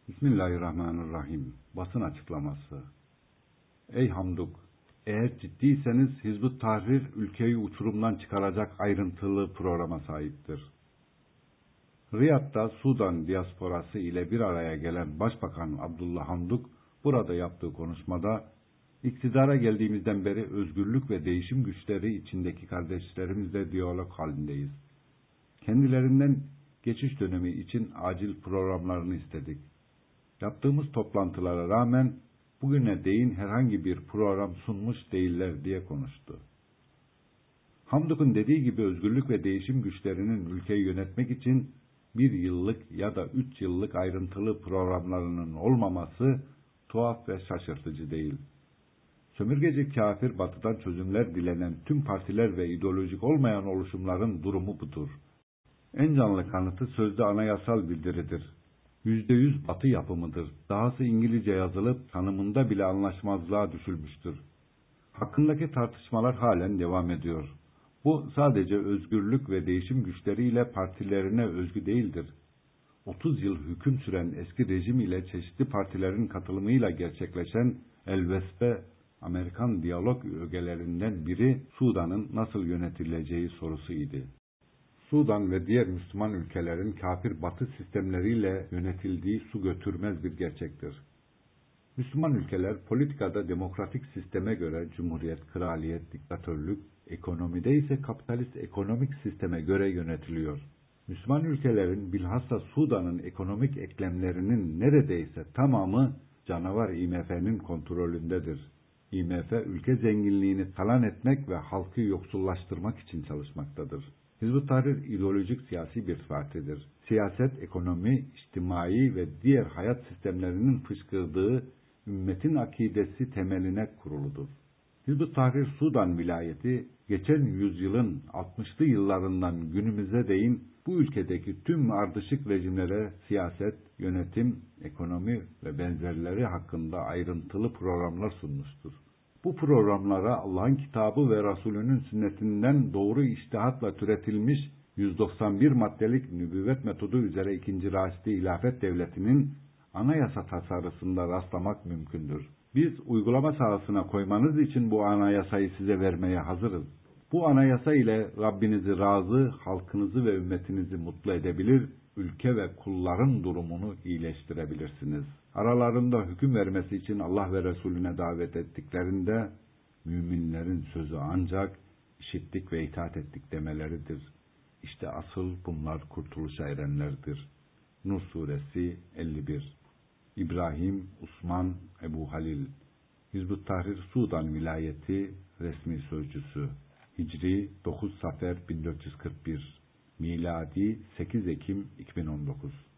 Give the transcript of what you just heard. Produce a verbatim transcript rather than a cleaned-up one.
Bismillahirrahmanirrahim. Basın açıklaması. Ey Hamduk! Eğer ciddiyseniz Hizb-ut Tahrir ülkeyi uçurumdan çıkaracak ayrıntılı programa sahiptir. Riyad'da Sudan diasporası ile bir araya gelen Başbakan Abdullah Hamduk burada yaptığı konuşmada iktidara geldiğimizden beri özgürlük ve değişim güçleri içindeki kardeşlerimizle diyalog halindeyiz. Kendilerinden geçiş dönemi için acil programlarını istedik. Yaptığımız toplantılara rağmen bugüne değin herhangi bir program sunmuş değiller diye konuştu. Hamduk'un dediği gibi özgürlük ve değişim güçlerinin ülkeyi yönetmek için bir yıllık ya da üç yıllık ayrıntılı programlarının olmaması tuhaf ve şaşırtıcı değil. Sömürgeci kafir batıdan çözümler dilenen tüm partiler ve ideolojik olmayan oluşumların durumu budur. En canlı kanıtı sözde anayasal bildiridir. Yüzde yüz batı yapımıdır. Dahası İngilizce yazılıp tanımında bile anlaşmazlığa düşülmüştür. Hakkındaki tartışmalar halen devam ediyor. Bu sadece özgürlük ve değişim güçleriyle partilerine özgü değildir. otuz yıl hüküm süren eski rejim ile çeşitli partilerin katılımıyla gerçekleşen elbette Amerikan diyalog ögelerinden biri Sudan'ın nasıl yönetileceği sorusu idi. Sudan ve diğer Müslüman ülkelerin kafir batı sistemleriyle yönetildiği su götürmez bir gerçektir. Müslüman ülkeler politikada demokratik sisteme göre cumhuriyet, kraliyet, diktatörlük, ekonomide ise kapitalist ekonomik sisteme göre yönetiliyor. Müslüman ülkelerin bilhassa Sudan'ın ekonomik eklemlerinin neredeyse tamamı canavar I M F'nin kontrolündedir. I M F ülke zenginliğini talan etmek ve halkı yoksullaştırmak için çalışmaktadır. Hizb-ut Tahrir ideolojik siyasi bir partidir. Siyaset, ekonomi, içtimai ve diğer hayat sistemlerinin fışkırdığı ümmetin akidesi temeline kuruludur. Hizb-ut Tahrir Sudan vilayeti, geçen yüzyılın altmışlı yıllarından günümüze değin bu ülkedeki tüm ardışık rejimlere siyaset, yönetim, ekonomi ve benzerleri hakkında ayrıntılı programlar sunmuştur. Bu programlara Allah'ın kitabı ve Resulünün sünnetinden doğru içtihatla türetilmiş yüz doksan bir maddelik nübüvvet metodu üzere ikinci Raşidi Hilafet Devleti'nin anayasa tasarısında rastlamak mümkündür. Biz uygulama sahasına koymanız için bu anayasayı size vermeye hazırız. Bu anayasa ile Rabbinizi razı, halkınızı ve ümmetinizi mutlu edebilir, ülke ve kulların durumunu iyileştirebilirsiniz. Aralarında hüküm vermesi için Allah ve Resulüne davet ettiklerinde, müminlerin sözü ancak işittik ve itaat ettik demeleridir. İşte asıl bunlar kurtuluşa erenlerdir. Nur Suresi elli bir. İbrahim, Osman, Ebu Halil. Hizb-ut Tahrir Sudan Vilayeti resmi sözcüsü. Hicri dokuz Safer bin dört yüz kırk bir. Miladi sekiz Ekim iki bin on dokuz.